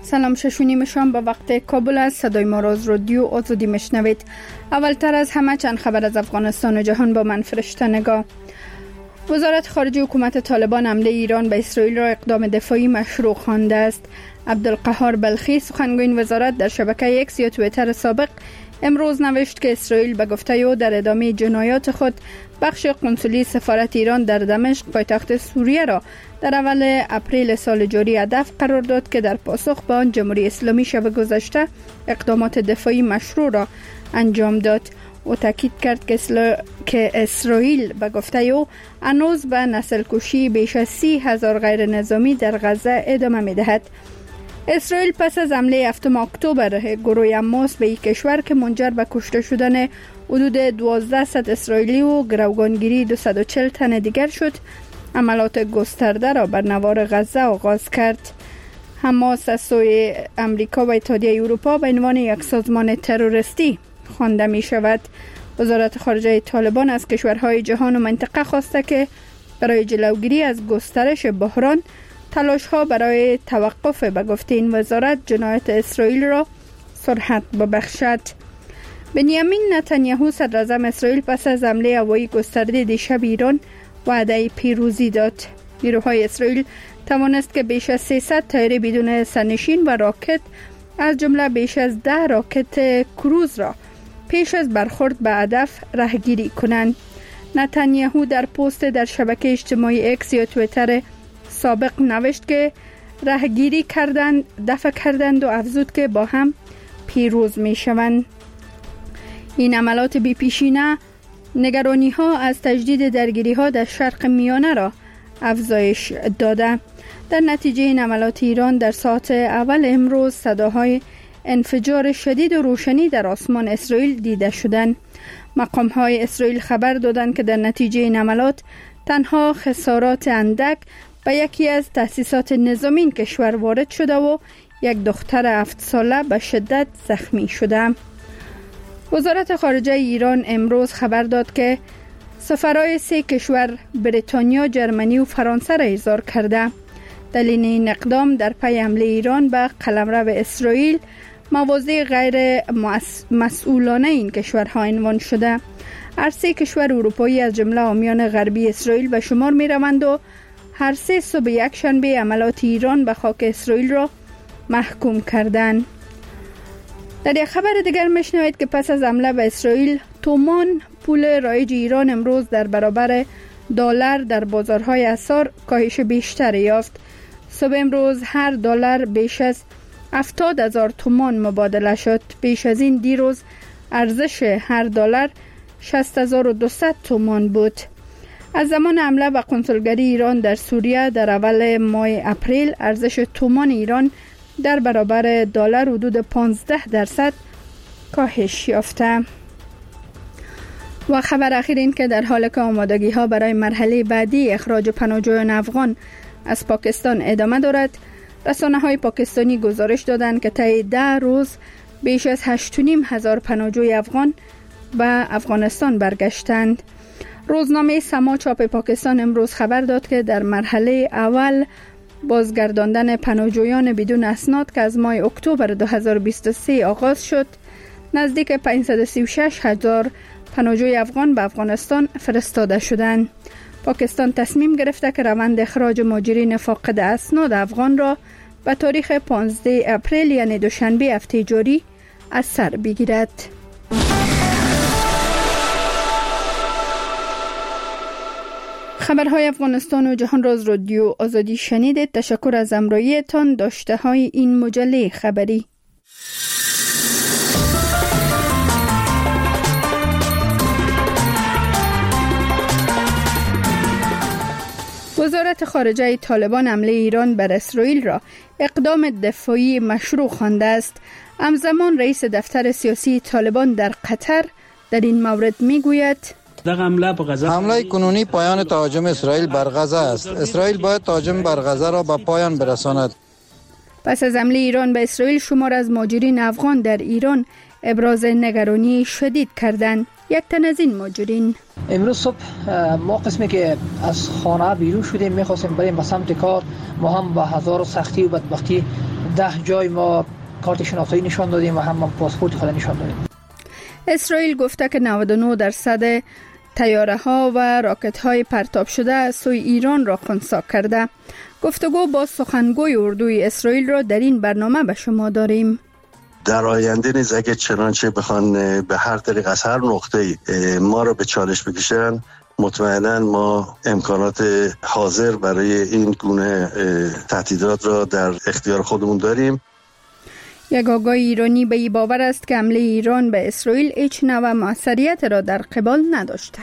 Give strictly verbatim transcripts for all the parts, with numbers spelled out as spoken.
سلام، شش و نیم شام به وقت کابل است. صدای ما را از رادیو آزادی میشنوید. اولتر از همه چند خبر از افغانستان و جهان با من فرشته نگاه. وزارت خارجه حکومت طالبان حمله ایران به اسرائیل را اقدام دفاعی مشروع خوانده است. عبدالقهار بلخی سخنگوی وزارت در شبکه اکس یا توییتر سابق امروز نوشت که اسرائیل به گفته او در ادامه جنایات خود بخش قنسولی سفارت ایران در دمشق پایتخت سوریه را در اول اپریل سال جاری هدف قرار داد که در پاسخ به آن جمهوری اسلامی شب گذشته اقدامات دفاعی مشروع را انجام داد. او تاکید کرد که, اسل... که اسرائیل به گفته او هنوز به نسل کشی بیش از سی هزار غیر نظامی در غزه ادامه می دهد. اسرائیل پس از حمله هفتم اکتبر گروه حماس به یک کشور که منجر به کشته شدن حدود دوازده اسرائیلی و گروگانگیری دویست و چهل تن دیگر شد، عملات گسترده را بر نوار غزه آغاز کرد. حماس از سوی امریکا و اتحادیه اروپا به عنوان یک سازمان تروریستی خوانده می شود. وزارت خارجه طالبان از کشورهای جهان و منطقه خواسته که برای جلوگیری از گسترش بحران تلاش ها برای توقف به گفته این وزارت جنایت اسرائیل را سرعت ببخشد. بنیامین نتانیاهو صدراعظم اسرائیل پس از حمله هوایی گسترده دیشب ایران وعده پیروزی داد. نیروهای اسرائیل توانست که بیش از سیصد طیاره بدون سرنشین و راکت از جمله بیش از ده راکت کروز را پیش از برخورد به هدف راهگیری کنند. نتانیاهو در پست در شبکه اجتماعی اکس یا توییتر سابق نوشت که راهگیری کردند، دفع کردند و افزود که با هم پیروز می شوند. این عملات بی پیشینه نگرانی ها از تجدید درگیری ها در شرق میانه را افزایش داده. در نتیجه این عملات ایران در ساعت اول امروز صداهای انفجار شدید و روشنی در آسمان اسرائیل دیده شدند. مقام های اسرائیل خبر دادند که در نتیجه این عملات تنها خسارات اندک به یکی از تأسیسات نظامی این کشور وارد شده و یک دختر هفت ساله به شدت زخمی شده. وزارت خارجه ایران امروز خبر داد که سفرای سه کشور بریتانیا، جرمنی و فرانسه را احضار کرده. دلیل این اقدام در پی حمله ایران به قلمرو اسرائیل مواضع غیر مسئولانه این کشورها عنوان شده. هر سه کشور اروپایی از جمله حامیان غربی اسرائیل به شمار می روند و هر سه صبح یک شنبه عملات ایران به خاک اسرائیل را محکوم کردند. در یک خبر دیگر میشنوید که پس از حمله به اسرائیل تومان پول رایج ایران امروز در برابر دلار در بازارهای اسعار کاهش بیشتر یافت. صبح امروز هر دلار بیش از هفتاد هزار تومان مبادله شد. بیش از این دیروز ارزش هر دلار شصت هزار و دویست تومان بود. از زمان حمله به قنسولگری ایران در سوریه در اول ماه اپریل ارزش تومان ایران در برابر دلار حدود پانزده درصد کاهش یافته. و خبر اخیر این که در حال که آمادگی ها برای مرحله بعدی اخراج پناهجویان افغان از پاکستان ادامه دارد، رسانه های پاکستانی گزارش دادند که طی ده روز بیش از هشت و نیم هزار پناهجوی افغان به افغانستان برگشتند. روزنامه سما چاپ پاکستان امروز خبر داد که در مرحله اول بازگرداندن پناهجویان بدون اسناد که از ماه اکتبر دو هزار و بیست و سه آغاز شد، نزدیک پانصد و سی و شش هزار پناهجوی افغان به افغانستان فرستاده شدند. پاکستان تصمیم گرفته که روند اخراج مهاجرین فاقد اسناد افغان را به تاریخ پانزده اپریل یعنی دوشنبه هفته جاری از سر بگیرد. خبرهای افغانستان و جهان را از رادیو آزادی شنیدید. تشکر از همراهیتان. داشته های این مجله خبری. وزارت خارجه طالبان حمله ایران بر اسرائیل را اقدام دفاعی مشروع خوانده است. همزمان رئیس دفتر سیاسی طالبان در قطر در این مورد میگوید حمله کنونی پایان تهاجم اسرائیل بر غزه است. اسرائیل باید تهاجم بر غزه را به پایان برساند. پس از حمله ایران به اسرائیل شمار از مهاجرین افغان در ایران ابراز نگرانی شدید کردند. یک تن از این مهاجرین: امروز صبح ما قسمی که از خانه بیرون شدیم میخواستیم بریم به سمت کار، ما هم با هزار سختی و بدبختی ده جای ما کارت شناختی نشان دادیم و هم پاسپورت خود نشان دادیم. اسرائیل گفته که نود و نه درصد طیاره ها و راکت های پرتاب شده از سوی ایران را خنثی کرده. گفتگو با سخنگوی اردوی اسرائیل را در این برنامه به شما داریم. در آینده نیز اگه چنانچه بخوان به هر طریق از هر نقطه‌ای ما را به چالش بکشن، مطمئنا ما امکانات حاضر برای این گونه تهدیدات را در اختیار خودمون داریم. یک آگاه ایرانی به این باور است که حمله ایران به اسرائیل هیچ نوع موثریت را در قبال نداشته.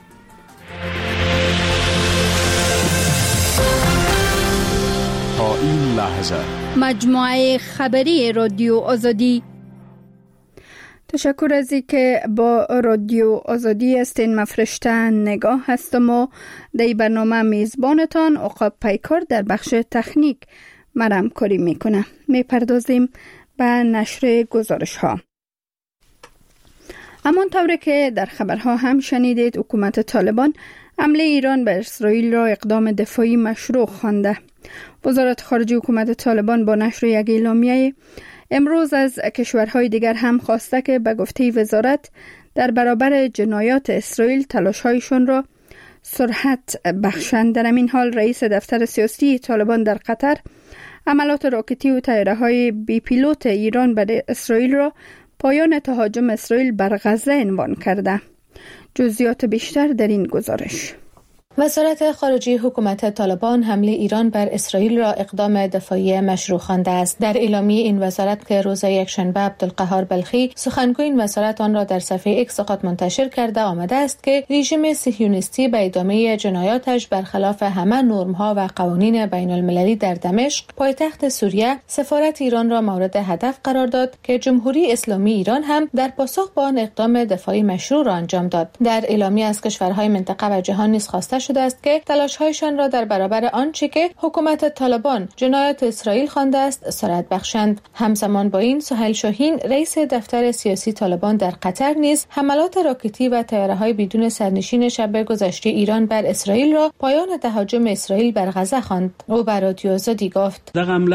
تا این لحظه مجموعه خبری رادیو آزادی. تشکر از اینکه با رادیو آزادی هستین. مفرشته نگاه هستم و در برنامه میزبانتان عقاب پیکار در بخش تکنیک مرام کاری میکنه. میپردازیم به نشر گزارش ها. امان طوری که در خبرها هم شنیدید، حکومت طالبان حمله ایران به اسرائیل را اقدام دفاعی مشروع خوانده. وزارت خارجه حکومت طالبان با نشر یک اعلامیه امروز از کشورهای دیگر هم خواسته که به گفته وزارت در برابر جنایات اسرائیل تلاش‌هایشان را سرعت بخشند. در همین حال رئیس دفتر سیاسی طالبان در قطر عملات راکتی و طیاره‌های بی پیلوت ایران به اسرائیل را پایان تهاجم اسرائیل بر غزه عنوان کرده. جزئیات بیشتر در این گزارش. وزارت خارجه حکومت طالبان حمله ایران بر اسرائیل را اقدام دفاعی مشروع خوانده است. در اعلامیه این وزارت که روز یکشنبه عبدالقهار بلخی سخنگوی این وزارت آن را در صفحه ایکس خود منتشر کرده آمده است که رژیم صهیونیستی به ادامه جنایاتش برخلاف همه نرم‌ها و قوانین بین المللی در دمشق پایتخت سوریه سفارت ایران را مورد هدف قرار داد که جمهوری اسلامی ایران هم در پاسخ به آن اقدام دفاعی مشروع را انجام داد. در اعلامیه از کشورهای منطقه و جهان نیز خواسته شده است که تلاش‌هایشان را در برابر آنچه که حکومت طالبان جنایات اسرائیل خوانده است سرعت بخشند. همزمان با این سهیل شاهین رئیس دفتر سیاسی طالبان در قطر نیز حملات راکتی و طیاره‌های بدون سرنشین شب گذشته ایران بر اسرائیل را پایان تهاجم اسرائیل بر غزه خواند. او بر رادیو آزادی گفت: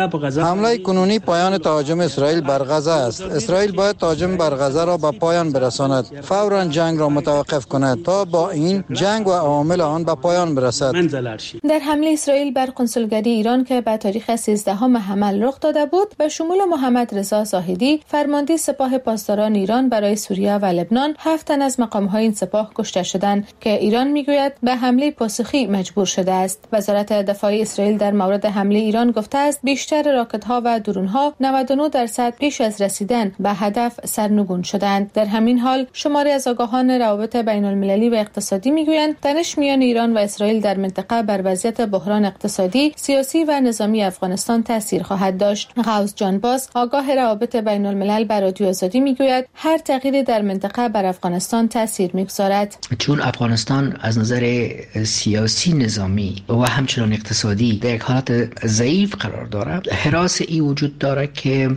حمله کنونی پایان تهاجم اسرائیل بر غزه است. اسرائیل باید تهاجم بر غزه را به پایان برساند، فوراً جنگ را متوقف کند تا با این جنگ و عوامل آن به پایان برسد. در حمله اسرائیل بر قنسولگری ایران که به تاریخ سیزدهم حمل رخ داده بود، به شمول محمد رضا زاهدی فرمانده سپاه پاسداران ایران برای سوریه و لبنان، هفت تن از مقام‌های این سپاه کشته شدند که ایران میگوید به حمله پاسخی مجبور شده است. وزارت دفاع اسرائیل در مورد حمله ایران گفته است بیشتر راکت‌ها و درون‌ها نود و نه درصد پیش از رسیدن به هدف سرنگون شدند. در همین حال شماری از آگاهان روابط بین‌المللی و اقتصادی میگویند تنش میان ایران و اسرائیل در منطقه بر وضعیت بحران اقتصادی، سیاسی و نظامی افغانستان تاثیر خواهد داشت. غوث جان باز آگاه روابط بین الملل بر رادیو آزادی میگوید هر تغییری در منطقه بر افغانستان تاثیر میگذارد، چون افغانستان از نظر سیاسی، نظامی و همچنان اقتصادی در یک حالت ضعیف قرار دارد. حراس ای وجود داره که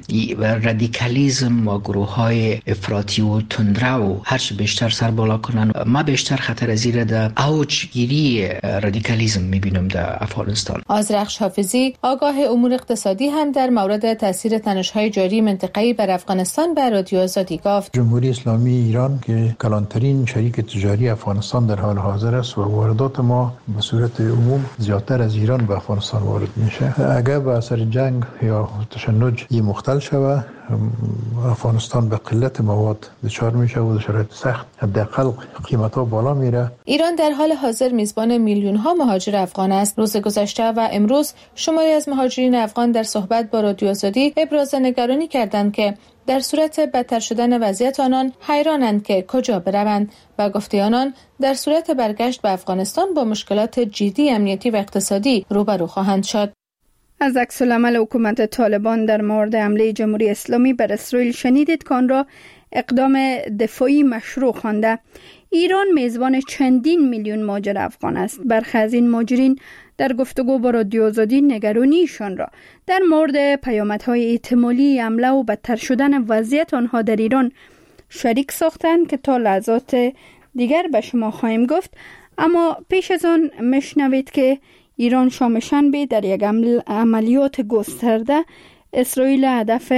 رادیکالیسم و گروه‌های افراطی و تندرو هرچه بیشتر سر بالا کنن. ما بیشتر خطر از این در اوج گیری رادیکالیسم میبینم در افغانستان. آذرخش حافظی آگاه امور اقتصادی هم در مورد تاثیر تنش‌های جاری منطقه‌ای بر افغانستان به رادیو آزادی گفت: جمهوری اسلامی ایران که کلانترین شریک تجاری افغانستان در حال حاضر است و واردات ما به صورت عموم زیادتر از ایران به افغانستان وارد میشه. اگر به اثر جنگ یا تشنج این مختل شود، افغانستان به قلت مواد دچار میشه و شرایط سخت، حداقل قیمت‌ها بالا میره. ایران در حال حاضر میزبان میلیون‌ها مهاجر افغان است. روز گذشته و امروز شماری از مهاجرین افغان در صحبت با رادیو آزادی ابراز نگرانی کردند که در صورت بدتر شدن وضعیت آنان حیرانند که کجا بروند و گفته آنان در صورت برگشت به افغانستان با مشکلات جدی امنیتی و اقتصادی روبرو خواهند شد. از عکس‌العمل حکومت طالبان در مورد حمله جمهوری اسلامی بر اسرائیل شنیدید که آن را اقدام دفاعی مشروع خوانده. ایران میزبان چندین میلیون مهاجر افغان است. برخی از این مهاجرین در گفتگو با رادیو آزادی نگرانیشان را در مورد پیامدهای احتمالی حمله و بدتر شدن وضعیت آنها در ایران شریک ساختند که تا لحظات دیگر به شما خواهیم گفت. اما پیش از آن مشنوید که ایران شام شنبه در یک عملیات گسترده اسرائیل هدف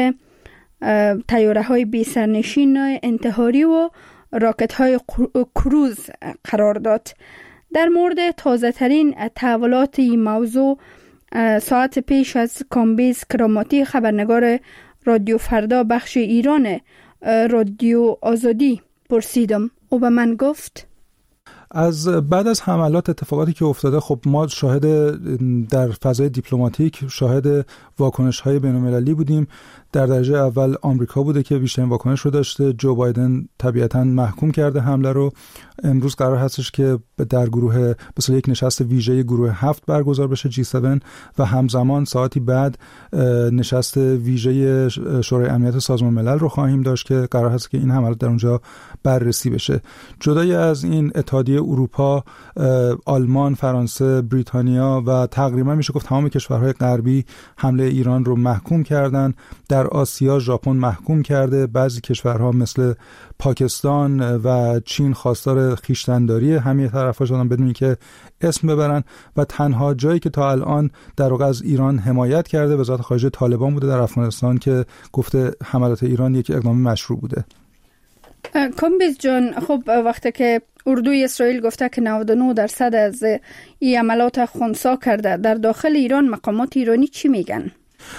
طیاره های بی سرنشین انتحاری و راکت های کروز قرار داد. در مورد تازه ترین تحولات این موضوع ساعت پیش از کامبیز کراماتی، خبرنگار رادیو فردا بخش ایران رادیو آزادی پرسیدم. او به من گفت از بعد از حملات اتفاقاتی که افتاده، خب ما شاهد در فضای دیپلماتیک شاهد واکنش‌های بین‌المللی بودیم. در درجه اول آمریکا بوده که بیشترین واکنش رو داشته. جو بایدن طبیعتاً محکوم کرده حمله رو. امروز قرار هستش که در گروه مثلا یک نشست ویژه گروه هفت برگزار بشه جی هفت و همزمان ساعتی بعد نشست ویژه شورای امنیت سازمان ملل رو خواهیم داشت که قرار هست که این حملات در اونجا بررسی بشه. جدای از این اتحادیه اروپا، آلمان، فرانسه، بریتانیا و تقریبا میشه گفت تمام کشورهای غربی حمله ایران رو محکوم کردن. در آسیا ژاپن محکوم کرده. بعضی کشورها مثل پاکستان و چین خواستار خویشتن‌داری همه طرفا شدن بدون اینکه اسم ببرن و تنها جایی که تا الان در واقع از ایران حمایت کرده وزارت خارجه طالبان بوده در افغانستان که گفته حملات ایران یک اقدام مشروع بوده. کامبیز جان، خب وقتی که اردوی اسرائیل گفته که نود و نه درصد از این عملات خنثی کرده، در داخل ایران مقامات ایرانی چی میگن؟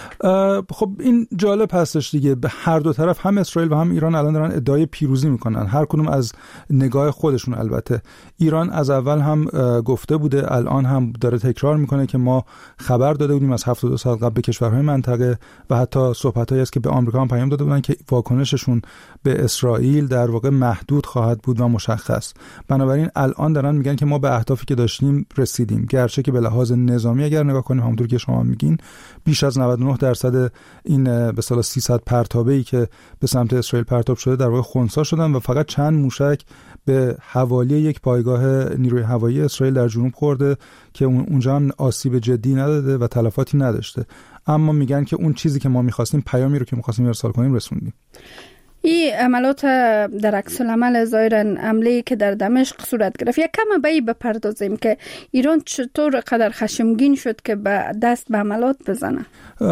خب این جالب هستش دیگه. به هر دو طرف، هم اسرائیل و هم ایران، الان دارن ادعای پیروزی میکنن، هر کدوم از نگاه خودشون. البته ایران از اول هم گفته بوده، الان هم داره تکرار میکنه که ما خبر داده بودیم از هفتاد و دو سال قبل به کشورهای منطقه و حتی صحبتایی است که به آمریکا هم پیام داده بودن که واکنششون به اسرائیل در واقع محدود خواهد بود و مشخص. بنابراین الان دارن میگن که ما به اهدافی که داشتیم رسیدیم، گرچه که به لحاظ نظامی اگر نگاه کنیم همونطور که شما میگین بیش از نود و نه درصد این به اصطلاح سیصد پرتابه‌ای که به سمت اسرائیل پرتاب شده در واقع خنثی شدن و فقط چند موشک به حوالی یک پایگاه نیروی هوایی اسرائیل در جنوب خورده که اونجا هم آسیب جدی نداده و تلفاتی نداشته. اما میگن که اون چیزی که ما می‌خواستیم، پیامی رو که می‌خواستیم ارسال کنیم، رسوندیم. این عملات در عکس العمل ظاهراً حمله که در دمشق صورت گرفت، یک کم به این بپردازیم که ایران چطور قدر خشمگین شد که به دست به عملات بزنه؟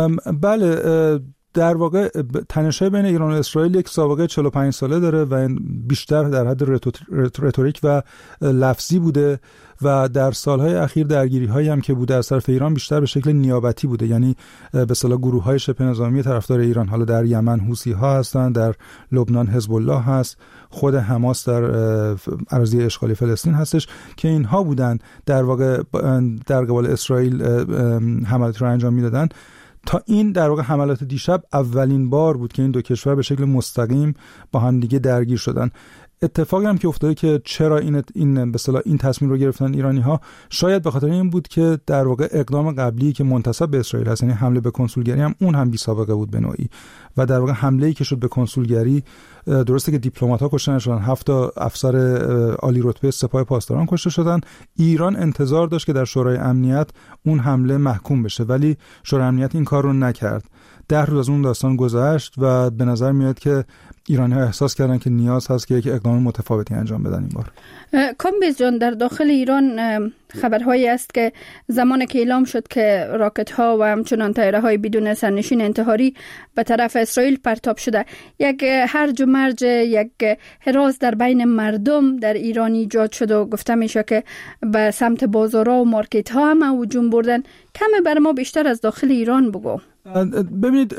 بله، در واقع تنش‌های بین ایران و اسرائیل یک سابقه چهل و پنج ساله داره و بیشتر در حد رتوریک و لفظی بوده و در سالهای اخیر درگیری‌هایی هم که بوده از طرف ایران بیشتر به شکل نیابتی بوده. یعنی به اصطلاح گروه‌های شبه نظامی طرفدار ایران، حالا در یمن حوثی‌ها هستن، در لبنان حزب الله هست، خود حماس در اراضی اشغالی فلسطین هستش که اینها بودن در واقع در قبال اسرائیل حملات رو انجام میدادن. تا این در واقع حملات دیشب اولین بار بود که این دو کشور به شکل مستقیم با هم دیگه درگیر شدن. اتفاقی هم که افتاده که چرا این این به اصطلاح این تصمیم رو گرفتن ایرانی ها، شاید به خاطر این بود که در واقع اقدام قبلی که منتسب به اسرائیل هست، یعنی حمله به کنسولگری، هم اون هم بی سابقه بود به نوعی و در واقع حمله‌ای که شد به کنسولگری، درسته که دیپلمات‌ها کشته نشدن، هفت افسر عالی رتبه سپاه پاسداران کشته شدن. ایران انتظار داشت که در شورای امنیت اون حمله محکوم بشه ولی شورای امنیت این کار رو نکرد. ده روز از اون داستان گذشت و به نظر میاد که ایرانی‌ها احساس کردن که نیاز هست که یک اقدام متفاوتی انجام بدن این بار. کامبیز جان، در داخل ایران خبرهایی است که زمانی که اعلام شد که راکت‌ها و همچنان طیاره‌های بدون سرنشین انتحاری به طرف اسرائیل پرتاب شده، یک هرج و مرج، یک هراس در بین مردم در ایران ایجاد شد و گفته میشه که به سمت بازارها و مارکت‌ها هم هجوم بردن. کمی بر ما بیشتر از داخل ایران بگو. ببینید،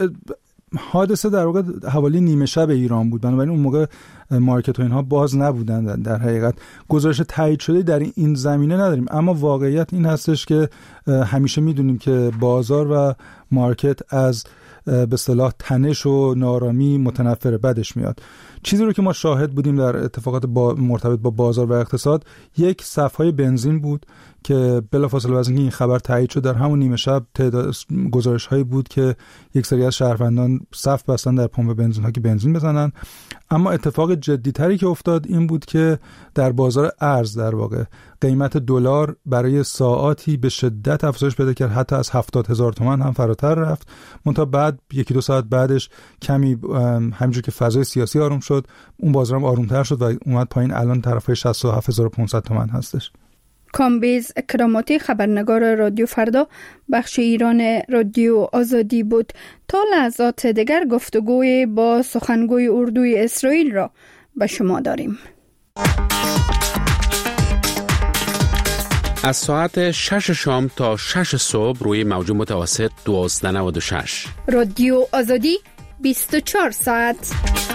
حادثه در واقع حوالی نیمه شب ایران بود، بنابراین اون موقع مارکت و اینها باز نبودن. در حقیقت گزارش تایید شده در این زمینه نداریم، اما واقعیت این هستش که همیشه میدونیم که بازار و مارکت از به اصطلاح تنش و نارامی متنفر بدش میاد. چیزی رو که ما شاهد بودیم در اتفاقات با مرتبط با بازار و اقتصاد، یک صف‌های بنزین بود که بلافاصله از اینکه این خبر تایید شد در همون نیمه شب تعداد گزارش‌هایی بود که یک سری از شهروندان صف بستن در پمپ بنزین ها که بنزین بزنن. اما اتفاق جدی‌تری که افتاد این بود که در بازار ارز در واقع قیمت دلار برای ساعاتی به شدت افزایش پیدا کرد، حتی از هفتاد هزار تومان هم فراتر رفت. منتها بعد یکی دو ساعت بعدش کمی همینجور که فضای سیاسی آروم شد، اون بازار هم آرومتر شد و اومد پایین. الان طرفای شصت و هفت هزار و پانصد تومان هستش. کامبیز کراماتی خبرنگار رادیو فردا بخش ایران رادیو آزادی بود. تا لحظات دیگر گفتگوی با سخنگوی اردوی اسرائیل را به شما داریم. از ساعت شش شام تا شش صبح روی موج متوسط دوازده نود و شش رادیو آزادی بیست و چهار ساعت.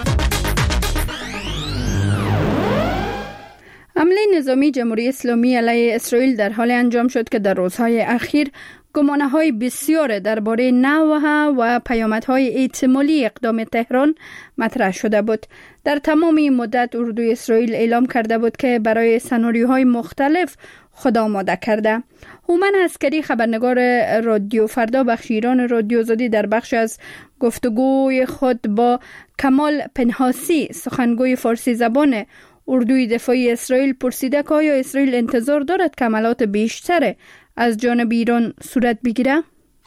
حمله نظامی جمهوری اسلامی علیه اسرائیل در حال انجام شد که در روزهای اخیر گمانه‌های بسیار درباره نوع و پیامدهای احتمالی اقدام تهران مطرح شده بود. در تمام این مدت اردوی اسرائیل اعلام کرده بود که برای سناریوهای مختلف خود آماده کرده. هومن عسکری خبرنگار رادیو فردا بخش ایران رادیو آزادی در بخش از گفتگوی خود با کمال پنهاسی سخنگوی فارسی زبان اردوی دفاعی اسرائیل پرسیده که آیا اسرائیل انتظار دارد که حملات بیشتر از جانب ایران صورت بگیره؟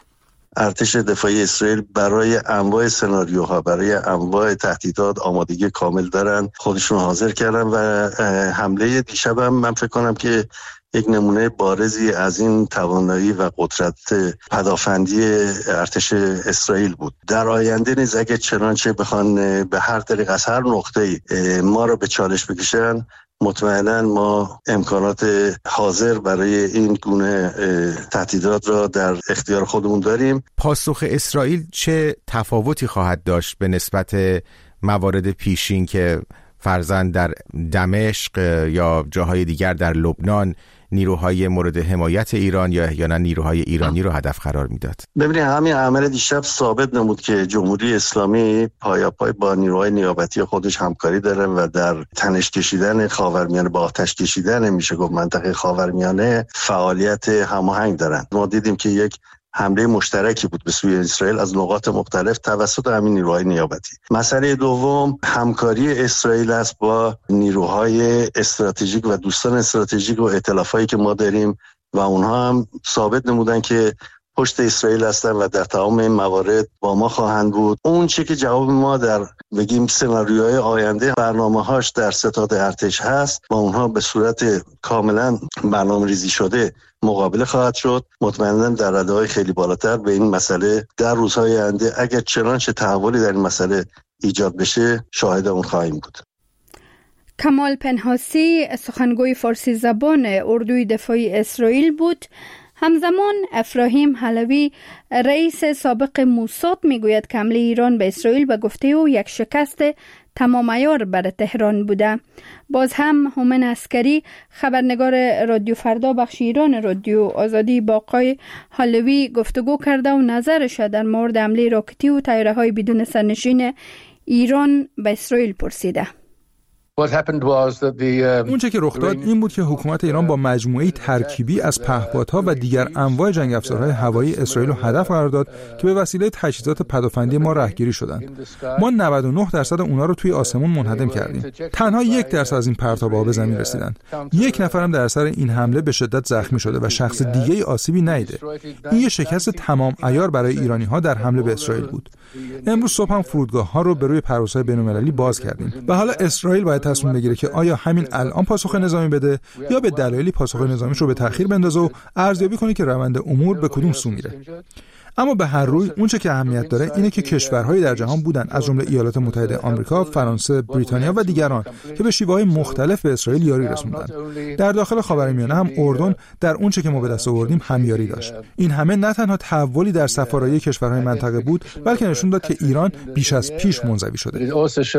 ارتش دفاعی اسرائیل برای انواع سناریوها، برای انواع تهدیدات آمادگی کامل دارن، خودشون حاضر کردن و حمله دیشب هم من فکر کنم که یک نمونه بارزی از این توانایی و قدرت پدافندی ارتش اسرائیل بود. در آینده نیز اگه چنانچه بخوان به هر طریق از هر نقطه‌ای ما رو به چالش بکشن، مطمئنا ما امکانات حاضر برای این گونه تهدیدات را در اختیار خودمون داریم. پاسخ اسرائیل چه تفاوتی خواهد داشت به نسبت موارد پیشین که فرضاً در دمشق یا جاهای دیگر در لبنان نیروهای مورد حمایت ایران یا احیانا نیروهای ایرانی رو هدف قرار میداد؟ ببینید همین عمل دیشب ثابت نمود که جمهوری اسلامی پایاپای با نیروهای نیابتی خودش همکاری داره و در تنش کشیدن خاورمیانه، با آتش کشیدن میشه گفت منطقه خاورمیانه فعالیت هماهنگ دارن. ما دیدیم که یک حمله مشترکی بود به سوی اسرائیل از نقاط مختلف توسط همین نیروهای نیابتی. مسئله دوم همکاری اسرائیل است با نیروهای استراتژیک و دوستان استراتژیک و ائتلافایی که ما داریم و اونها هم ثابت نمودن که پشت اسرائیل هستن و در تمام این موارد با ما خواهند بود. اون چیزی که جواب ما در بگیم سناریوهای آینده برنامه‌هاش در ستاد ارتش هست با اونها به صورت کاملا برنامه‌ریزی شده مقابله خواهد شد. مطمئناً در رده‌های خیلی بالاتر به این مسئله در روزهای آینده اگر چنانچه تحولی در این مسئله ایجاد بشه شاهد اون خواهیم بود. کمال پنهاسی سخنگوی فارسی زبان اردوی دفاعی اسرائیل بود. همزمان افراهیم حلوی رئیس سابق موساد میگوید که حمله ایران به اسرائیل به گفته او یک شکست تمام عیار بر تهران بوده. باز هم هومن عسکری خبرنگار رادیو فردا بخش ایران رادیو آزادی با آقای حلوی گفتگو کرده و نظرش در مورد حمله راکتی و طیاره‌های بدون سرنشین ایران به اسرائیل پرسیده. اونچه که رخ داد این بود که حکومت ایران با مجموعه ترکیبی از پهپادها و دیگر انواع جنگ افزارهای هوایی اسرائیل رو هدف قرار داد که به وسیله تجهیزات پدافندی ما رهگیری شدند. ما نود و نه درصد اونها رو توی آسمون منهدم کردیم. تنها یک درصد از این پرتاب‌ها به زمین رسیدند. یک نفرم در اثر این حمله به شدت زخمی شده و شخص دیگه‌ای آسیبی ندیده. این یه شکست تمام عیار برای ایرانی‌ها در حمله به اسرائیل بود. امروز صبح هم فرودگاه‌ها رو به روی پروازهای بین‌المللی باز کردیم. و حالا اسرائیل باید تصمیم بگیره که آیا همین الان پاسخ نظامی بده یا به دلایلی پاسخ نظامیش رو به تأخیر بندازه و ارزیابی کنه که روند امور به کدوم سو میره. اما به هر روی اونچه که اهمیت داره اینه که کشورهای در جهان بودن از جمله ایالات متحده آمریکا، فرانسه، بریتانیا و دیگران که به شیوه‌های مختلف به اسرائیل یاری رسوندن. در داخل خاورمیانه هم اردن در اونچه که ما به دست آوردیم همیاری داشت. این همه نه تنها تحولی در سفارایی کشورهای منطقه بود بلکه نشون داد که ایران بیش از پیش منزوی شده.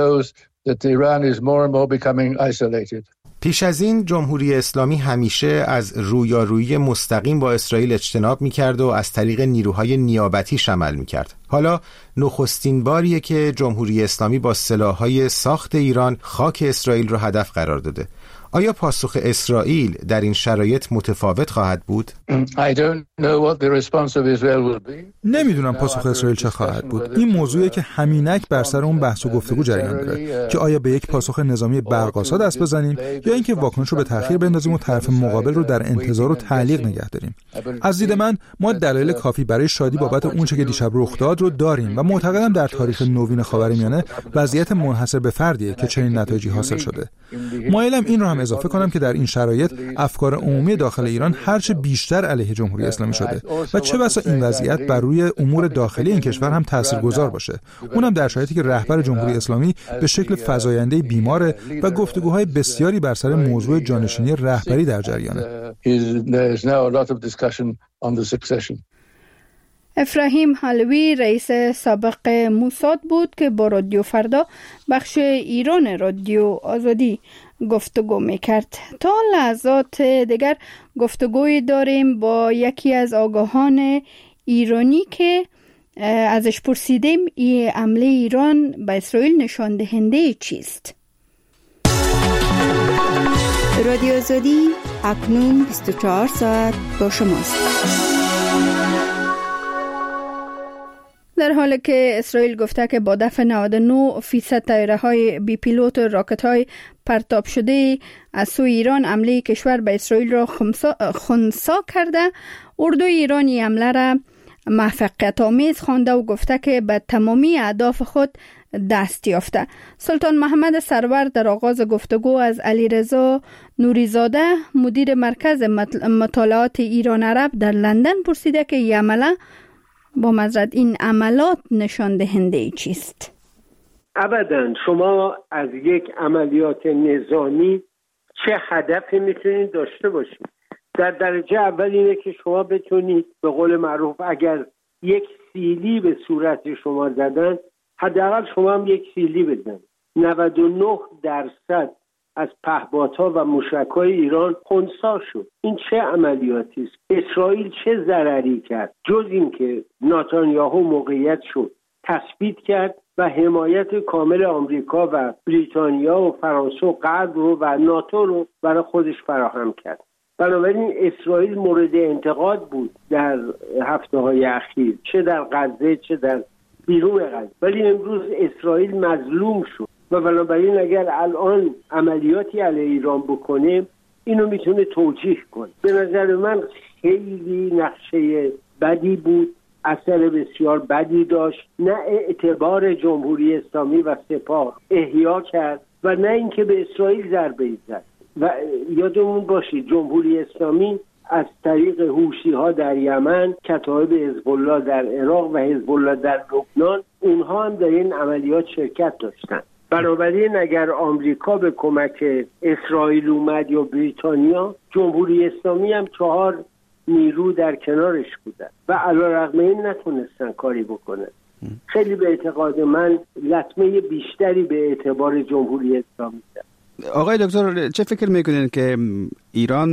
پیش از این جمهوری اسلامی همیشه از رویارویی مستقیم با اسرائیل اجتناب می‌کرد و از طریق نیروهای نیابتی عمل می‌کرد. حالا نخستین باریه که جمهوری اسلامی با سلاح‌های ساخت ایران خاک اسرائیل رو هدف قرار داده. آیا پاسخ اسرائیل در این شرایط متفاوت خواهد بود؟ نمیدونم پاسخ اسرائیل چه خواهد بود. این موضوعی که همینک بر سر اون بحث و گفتگو جریان داره که آیا به یک پاسخ نظامی برق‌آسا دست بزنیم یا اینکه واکنش رو به تأخیر بندازیم و طرف مقابل رو در انتظار و تعلیق نگه داریم. از دید من ما دلایل کافی برای شادی بابت اون چه که دیشب رخ داد رو داریم و معتقدم در تاریخ نوین خاورمیانه وضعیت منحصر به فردیه که چنین نتایجی حاصل شده. مایلم این رو هم اضافه کنم که در این شرایط افکار عمومی داخل ایران هرچه بیشتر علیه جمهوری اسلامی شده و چه بسا این وضعیت بر روی امور داخلی این کشور هم تاثیرگذار باشه، اونم در شرایطی که رهبر جمهوری اسلامی به شکل فزاینده بیماره و گفتگوهای بسیاری بر سر موضوع جانشینی رهبری در جریانه. افراهیم حلوی رئیس سابق موساد بود که با رادیو فردا بخش ایران رادیو آزادی گفتگو میکرد. تا لحظات دیگر گفتگوی داریم با یکی از آگاهان ایرانی که ازش پرسیدیم این حمله ایران به اسرائیل نشان دهنده چیست؟ رادیو آزادی اکنون بیست و چهار ساعت با شماست. در حالی که اسرائیل گفته که با دفع نود و نه فیصد طیاره های بی پیلوت و راکت های پرتاب شده از سوی ایران حمله کشور به اسرائیل را خنثی کرده، اردوی ایرانی حمله را موفقیت آمیز خوانده و گفته که به تمامی اهداف خود دست یافته. سلطان محمد سرور در آغاز گفتگو از علیرضا نوریزاده مدیر مرکز مطالعات ایران عرب در لندن پرسیده که این حمله با معذرت این عملات نشان دهنده چیست؟ ابداً. شما از یک عملیات نظامی چه هدفی میتونید داشته باشید؟ در درجه اول اینه که شما بتونید به قول معروف اگر یک سیلی به صورت شما زدن، حداقل شما هم یک سیلی بزنید. نود و نه درصد از پهپادها و موشک‌های ایران خنثی شد. این چه عملیاتی است؟ اسرائیل چه ضرری کرد جز این که نتانیاهو موقعیت شد تثبیت کرد و حمایت کامل آمریکا و بریتانیا و فرانسه و غرب رو و ناتو رو برای خودش فراهم کرد. بنابراین اسرائیل مورد انتقاد بود در هفته‌های اخیر، چه در غزه چه در بیرون غزه، ولی امروز اسرائیل مظلوم شد و بنابراین اگر الان عملیاتی علیه ایران بکنه اینو میتونه توجیه کنه. به نظر من خیلی نقشه بدی بود، اثر بسیار بدی داشت، نه اعتبار جمهوری اسلامی و سپاه احیا کرد و نه اینکه به اسرائیل ضربه زد. و یادمون باشید جمهوری اسلامی از طریق حوثی‌ها در یمن، کتایب حزب الله در عراق و حزب الله در لبنان، اونها هم در این عملیات شرکت داشتن. بنابراین اگر آمریکا به کمک اسرائیل اومد یا بریتانیا، جمهوری اسلامی هم چهار نیرو در کنارش بودن و علیرغم این نتونستن کاری بکنن. خیلی به اعتقاد من لطمه بیشتری به اعتبار جمهوری اسلامی داد. آقای دکتر چه فکر میکنین که ایران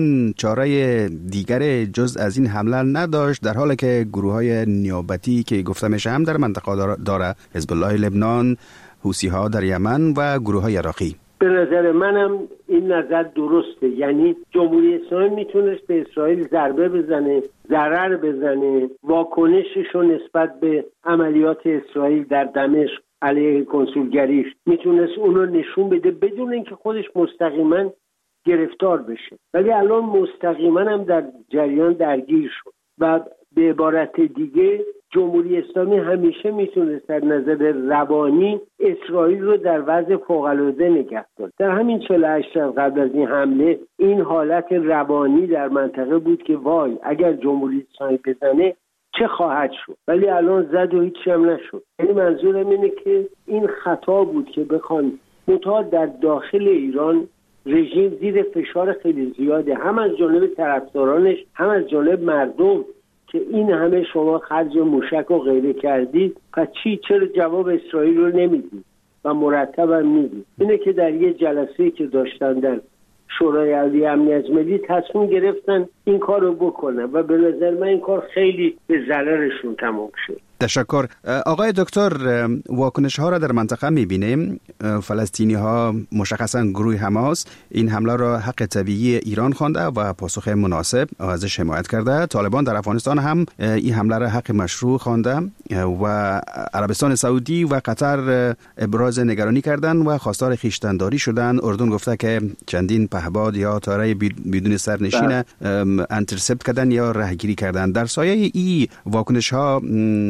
چاره دیگر جز از این حمله نداشت، در حالی که گروه‌های نیابتی که گفته میشه هم در منطقه داره، حزب الله لبنان، حوثی‌ها در یمن و گروه‌های عراقی؟ به نظر منم این نظر درسته. یعنی جمهوری اسلامی میتونست به اسرائیل ضربه بزنه، ضرر بزنه، واکنشش رو نسبت به عملیات اسرائیل در دمشق علیه کنسولگریش میتونست اون رو نشون بده بدون اینکه خودش مستقیما گرفتار بشه، ولی الان مستقیما هم در جریان درگیر شد و به عبارت دیگه جمهوری اسلامی همیشه میتونست در نظر روانی اسرائیل رو در وضع فوق‌العاده نگه داره. در همین چهل و هشت سال قبل از این حمله این حالت روانی در منطقه بود که وای اگر جمهوری اسلامی بزنه چه خواهد شد، ولی الان زد و هیچی هم نشد. یعنی منظورم اینه که این خطا بود که بخوان متأ در داخل ایران رژیم زیر فشار خیلی زیاده، هم از جانب طرفدارانش هم از جانب مردم، که این همه شما خرج موشک و غیره کردید، پس چی چرا جواب اسرائیل رو نمیدید و مرتب هم میدید؟ اینه که در یه جلسه که داشتن در شورای عالی امنیت ملی تصمیم گرفتن این کار رو بکنن و به نظر من این کار خیلی به ضررشون تمام شد. تشکر. آقای دکتر، واکنش ها را در منطقه میبینیم. فلسطینی ها مشخصا گروه حماس این حمله را حق طبیعی ایران خوانده و پاسخ مناسب ازش حمایت کرده. طالبان در افغانستان هم این حمله را حق مشروع خوانده و عربستان سعودی و قطر ابراز نگرانی کردند و خواستار خویشتن‌داری شدند. اردن گفته که چندین پهپاد یا طیاره بدون سرنشین انترسپت کردن یا راهگیری کردن. در سایه این واکنش ها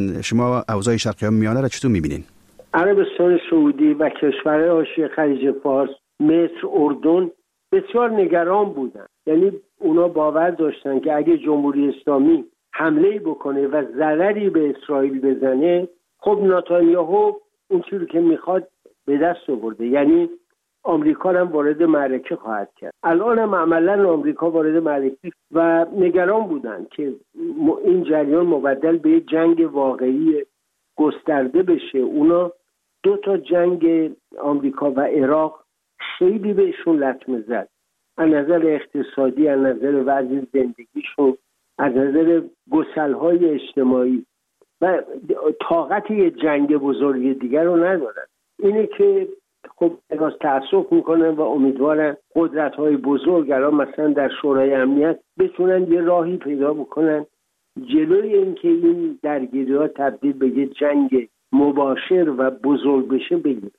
شما اوضاع شرق میانه را چطور میبینین؟ عربستان سعودی و کشورهای حاشیه خلیج فارس مثل اردن بسیار نگران بودن. یعنی اونا باور داشتن که اگه جمهوری اسلامی حمله بکنه و ضرری به اسرائیل بزنه، خب نتانیاهو اون چیزی که میخواد به دست آورده، یعنی آمریکا هم وارد معرکه خواهد کرد. الان هم عملا آمریکا وارد معرکه و نگران بودن که این جریان مبدل به یک جنگ واقعی گسترده بشه. اونا دو تا جنگ آمریکا و عراق خیلی بهشون لطمه زد، از نظر اقتصادی، از نظر وضع زندگیشون، از نظر گسل‌های اجتماعی و طاقت یه جنگ بزرگ دیگر رو ندارن. اینه که خب از تأسف میکنن و امیدوارن قدرت‌های بزرگ الان مثلا در شورای امنیت بتونن یه راهی پیدا بکنن جلوی اینکه این درگیری‌ها تبدیل به یه جنگ مباشر و بزرگ بشه بگیره.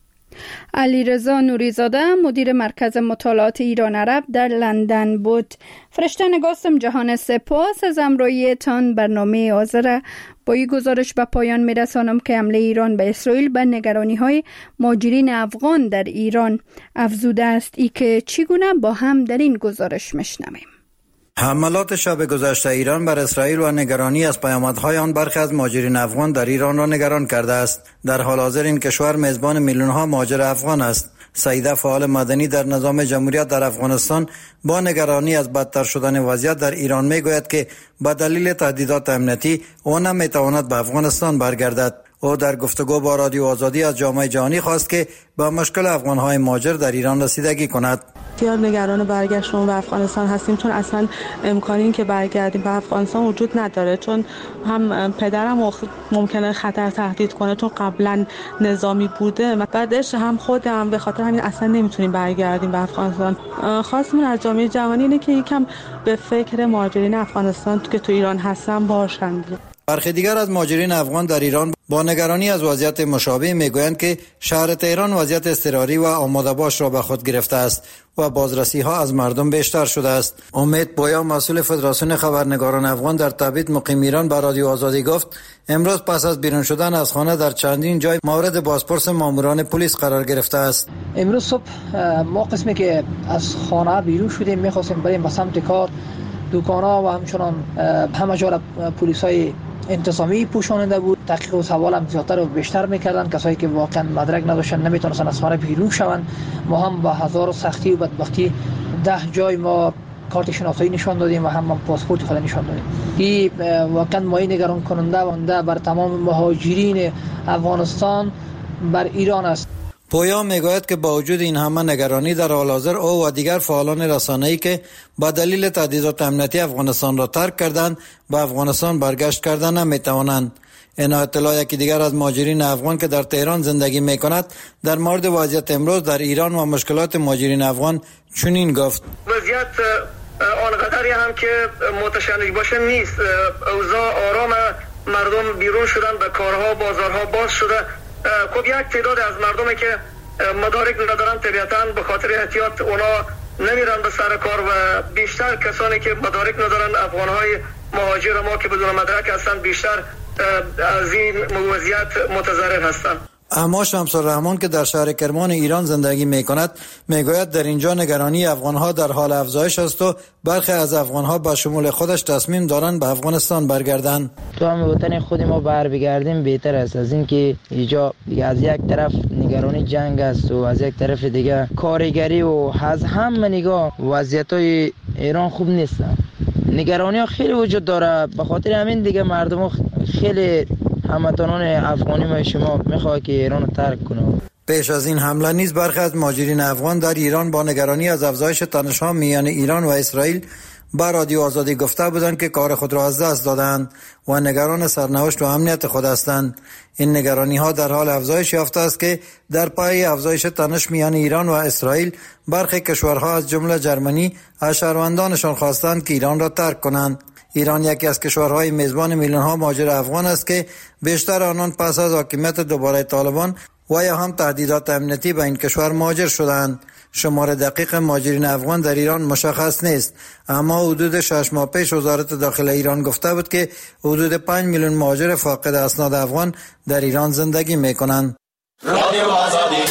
علیرضا نوریزاده مدیر مرکز مطالعات ایران عرب در لندن بود. فرشته نگاستم جهان، سپاس از همراهیتان. برنامه حاضر با این گزارش به پایان میرسانم که حمله ایران به اسرائیل به نگرانی های مهاجرین افغان در ایران افزوده است. ای که چگونه با هم در این گزارش میشنویم. حملات شب گذشته ایران بر اسرائیل و نگرانی از پیامدهای آن برخی از مهاجرین افغان در ایران را نگران کرده است. در حال حاضر این کشور میزبان میلیون‌ها مهاجر افغان است. سعیده، فعال مدنی در نظام جمهوریت در افغانستان، با نگرانی از بدتر شدن وضعیت در ایران میگوید که به دلیل تهدیدات امنیتی او نمیتواند به افغانستان برگردد. او در گفتگو با رادیو آزادی از جامعه جهانی خواست که به مشکل افغان‌های مهاجر در ایران رسیدگی کند. بسیار نگران برگشتن به افغانستان هستیم، چون اصلا امکانی این که برگردیم به افغانستان وجود نداره، چون هم پدرم ممکنه خطر تهدید کنه چون قبلا نظامی بوده، بعدش هم خودم به خاطر همین اصلا نمیتونیم برگردیم به افغانستان. خواستمون از جامعه جهانی اینه که یکم به فکر مهاجرین افغانستان که تو ایران هستن باشند. برخی دیگر از مهاجرین افغان در ایران با نگرانی از وضعیت مشابه میگویند که شهر تهران وضعیت اضطراری و آماده باش را به خود گرفته است و بازرسی ها از مردم بیشتر شده است. امید پویا، مسئول فدراسیون خبرنگاران افغان در تبعید مقیم ایران، به رادیو آزادی گفت امروز پس از بیرون شدن از خانه در چندین جای مورد بازپرس ماموران پلیس قرار گرفته است. امروز صبح ما قسمی که از خانه بیرون شدیم میخواستیم بریم به سمت کار، دکان‌ها و همچنان همه جا را پلیسای انتظامی پوشانده بود. تحقیق و سوال هم زیادتر و بیشتر میکردن. کسایی که واقعا مدرک نداشتن نمیتونستن از خانه بیرون شوند. ما هم با هزار سختی و بدبختی ده جای ما کارت شناسایی نشان دادیم و هم پاسپورت خود نشان دادیم. این واقعا ما نگران کننده و بر تمام مهاجرین افغانستان بر ایران است. پویا میگوید که با وجود این همه نگرانی در حال حاضر او و دیگر فعالان رسانه‌ای که با دلیل تهدیدات امنیتی افغانستان را ترک کردند به افغانستان برگشت کردن نمیتوانند. این اطلاع یکی دیگر از مهاجرین افغان که در تهران زندگی میکند در مورد وضعیت امروز در ایران و مشکلات مهاجرین افغان چنین گفت: وضعیت آنقدری هم که متشنج باشه نیست. اوضاع آرام، مردم بیرون شدن، به کارها بازارها باز شده. خب یک تعداد از مردمی که مدارک ندارن طبیعتاً به خاطر احتیاط اونا نمیرن به سر کار و بیشتر کسانی که مدارک ندارن، افغانهای مهاجر ما که بدون مدرک هستن، بیشتر از این وضعیت متضرر هستن. اما شمس الرحمن که در شهر کرمان ایران زندگی می کند میگوید در اینجا نگرانی افغانها در حال افزایش است و برخی از افغانها به شمول خودش تصمیم دارند به افغانستان برگردند. تو هم وطن خود ما بر بگردیم بهتر است از این که اینجا از یک طرف نگرانی جنگ است و از یک طرف دیگه کارگری و از هم نگاه وضعیت‌های ایران خوب نیست. نگرانی ها خیلی وجود داره، به خاطر همین دیگه مردم خیلی هموطنان افغانی ما شما میخواد که ایران رو ترک کنه. پیش از این حمله نیز برخی از مهاجرین افغان در ایران با نگرانی از افزایش تنش‌ها میان ایران و اسرائیل با رادیو آزادی گفته بودند که کار خود را از دست دادند و نگران سرنوشت و امنیت خود هستند. این نگرانی‌ها در حال افزایش یافته است که در پای افزایش تنش میان ایران و اسرائیل برخی کشورها از جمله جرمنی از شهروندانشان خواستند که ایران را ترک کنند. ایران یکی از کشورهای میزبان میلیون‌ها مهاجر افغان است که بیشتر آنان پس از حاکمیت دوباره طالبان و یا هم تهدیدات امنیتی به این کشور مهاجر شدند. شمار دقیق مهاجرین افغان در ایران مشخص نیست، اما حدود شش ماه پیش وزارت داخله ایران گفته بود که حدود پنج میلیون مهاجر فاقد اسناد افغان در ایران زندگی می‌کنند. رادیو آزادی